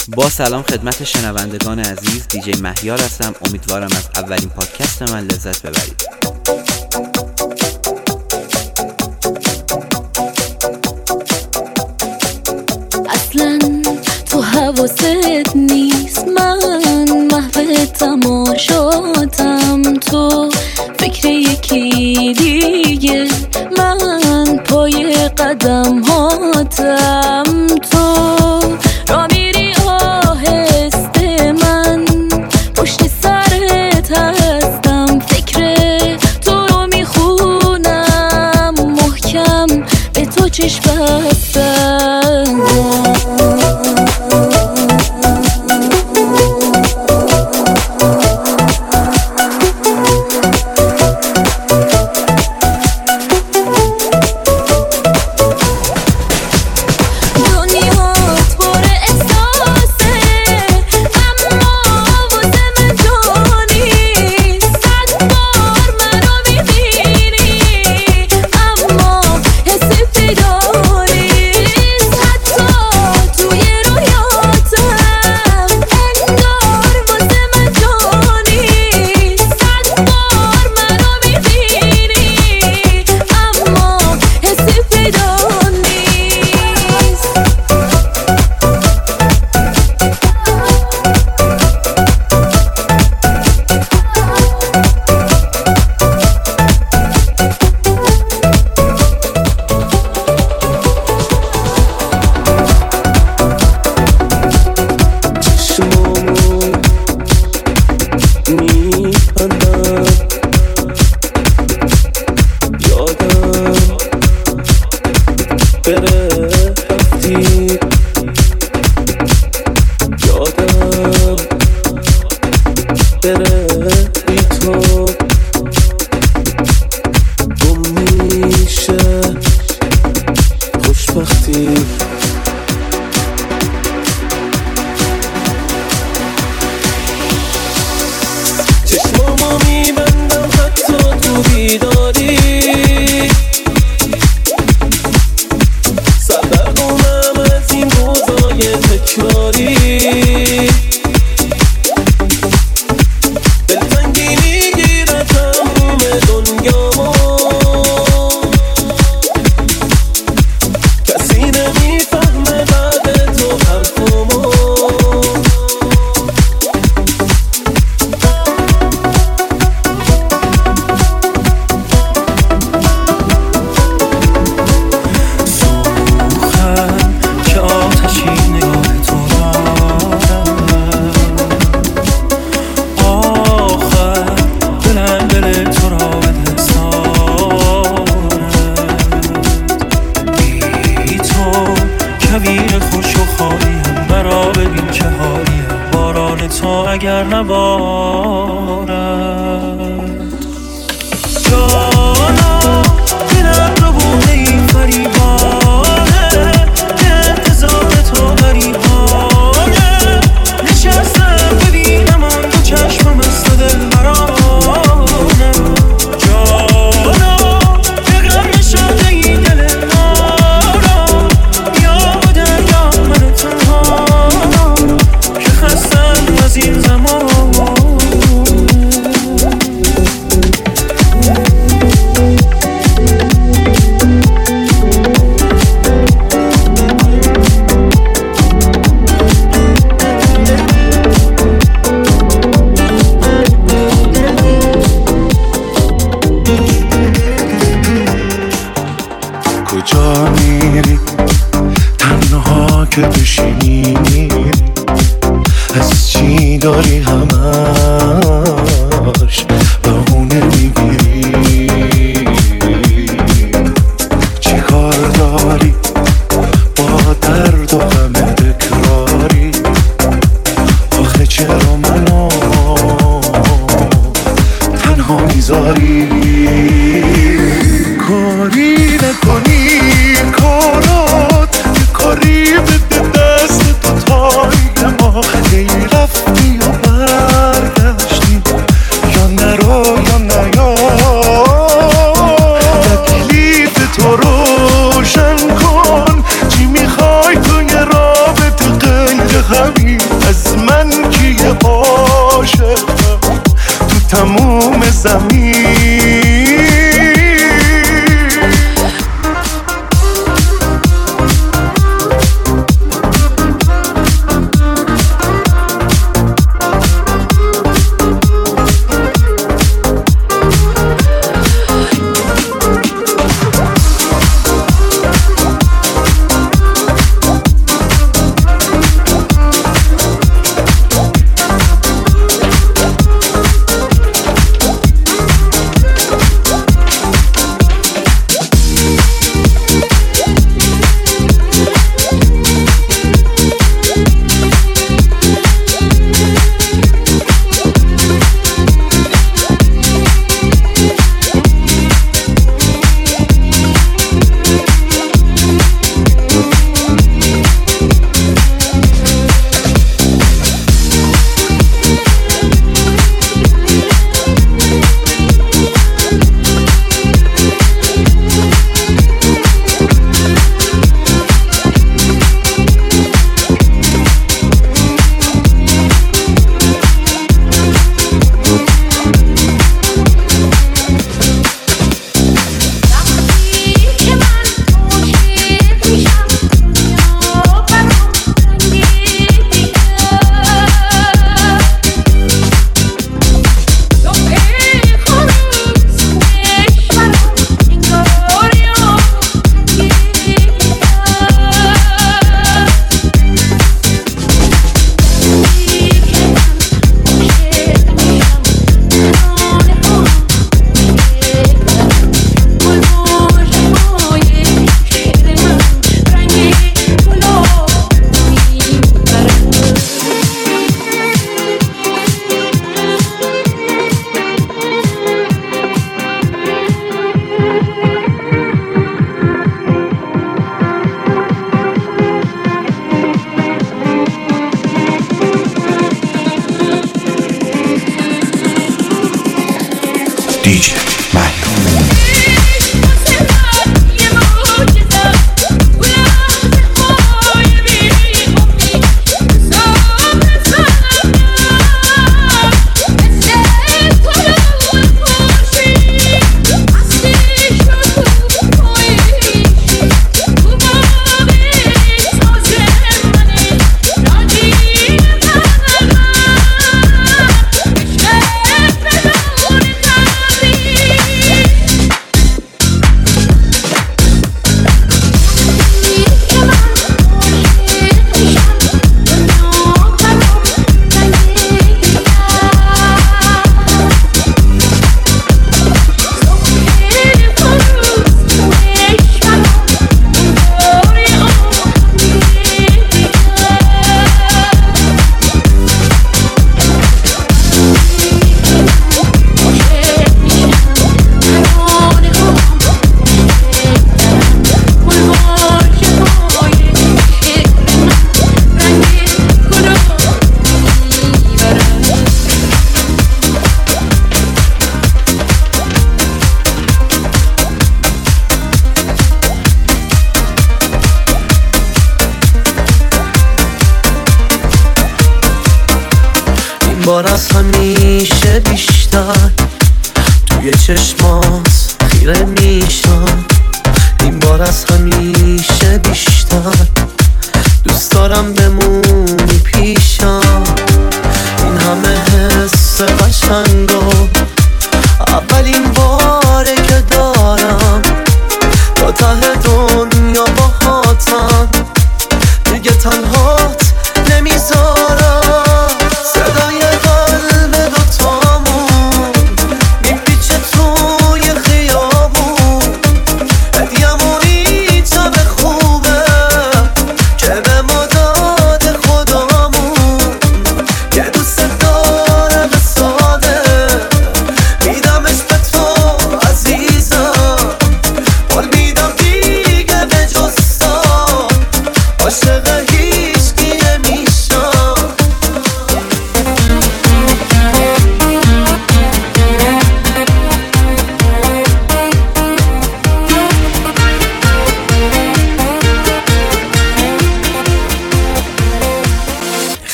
با سلام خدمت شنوندگان عزیز، دیجی مهیار هستم. امیدوارم از اولین پادکست من لذت ببرید. اصلا تو حواست نیست، من محو تماشاتم، تو فکر یکی دیگه، من پای قدم هاتم، تو را میری آهسته، من پشت سرت هستم، فکر تو رو میخونم محکم، به تو چشم بستم. اگر نبارد جانا دلم رو بوده این فریبانه، انتظار تو غریبانه، نشستم ببینم آن دو چشمم است و دل برانه، جانا بگم نشده این دل نارم، یا دریا من تنها که خستم از این زمان. کجا میری تنها که بشینی، از چی داری همش بهونه میگیری، چی کار داری با درد و غم تکراری، آخه چرا منو تنها میذاری، کاری نکنی کارات یه کاری بده دست تو تای ما، هی رفتی و برگشتی، یا نرو یا نیا، تکلیف تو روشن کن، چی میخوای توی رابطه غیر همین از من کیه عاشقم تو تموم زمین. دیجی مهیار. بار از همیشه بیشتر توی چشمات خیره میشم. این بار از همیشه بیشتر دوست دارم بمونی پیشم. این همه حس قشنگو اولین باره که دارم. تا ته دنیا باهاتم دیگه تنهات نمیذارم. صدای قلب دوتامون میپیچه توی خیابون. هدیه‌مونی تا به خوبه که به ما داده خدامون. که دوست دارم ساده میدمش به تو عزیزم. حال میدم دیگه به جز تو عاشق هیچکی نمیشم.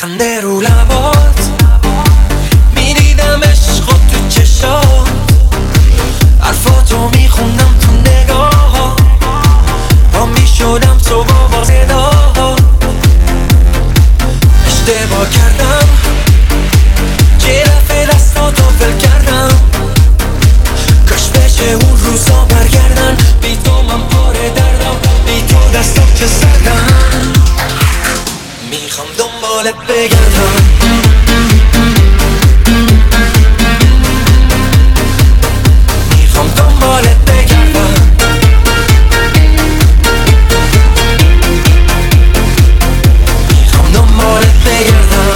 خنده رو لبات میدیدم عشق تو چشات حرفاتو میخوندم تو نگاه با میشدم تو با صدا اشتباه کردم که رفت دستاتو فل کردم کاش بشه اون روزا برگردن بی تو من پاره دردم بی تو دستم چه سردم میخوام دنبالت بگردم میخوام دنبالت بگردم میخوام دنبالت بگردم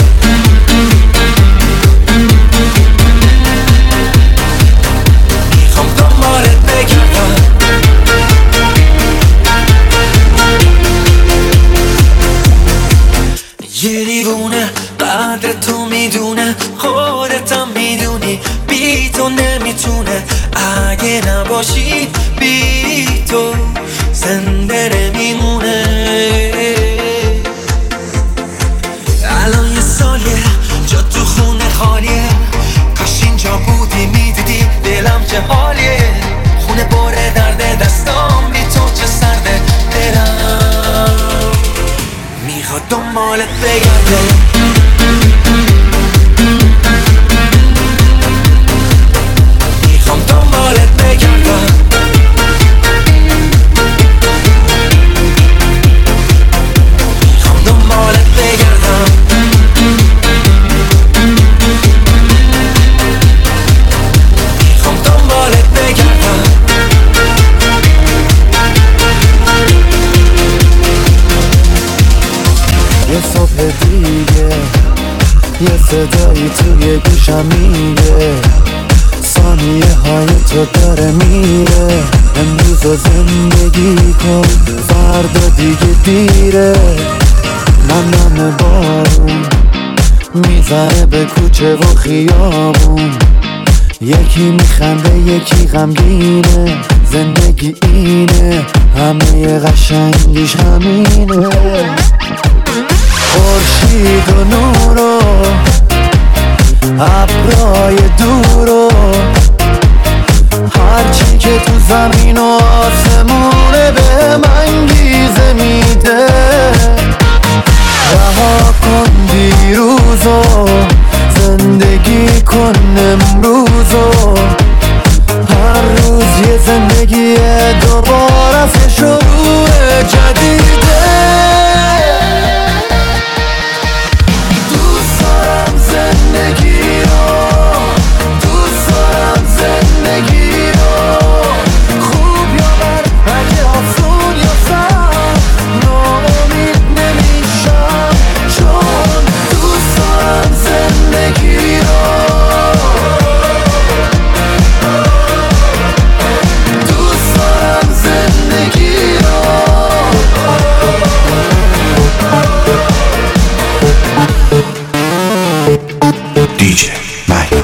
میخوام دنبالت بگردم یه دیوونه قدر تو میدونه خودتم میدونی بی تو نمیتونه اگه نباشی بی تو زنده نمیمونه الان یه سالیه جا تو خونه خالیه کاش اینجا بودی میدیدی دلم چه حالیه خونه باره درده دستام بی تو چه سرده دلم میخواد دنبالت بگرده میخوام دنبالت بگردم میخوام دنبالت بگردم میخوام دنبالت بگردم یه صبح دیگه یه صدایی توی گوشم میگه ثانیه های تو داره میره امروز رو زندگی کن فردا دیگه دیره نم بارون میزنه به کوچه و خیابون یکی میخنده یکی غمگینه زندگی اینه همه قشنگیش همینه خورشید و نور و ابرای دور و هرچی که تو زمین و آسمونه به من انگیزه میده رها کن دیروزو زندگی کن امروزو هر روز یه زندگی دوباره از شروع جدیده دوست دارم زندگی رو دوست دارم زندگی رو خوب یا بد اگه آسون یا سخت ناامید نمیشم چون دوست دارم زندگی رو دوست دارم زندگی رو دیجی مهیار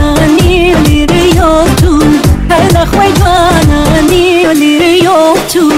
to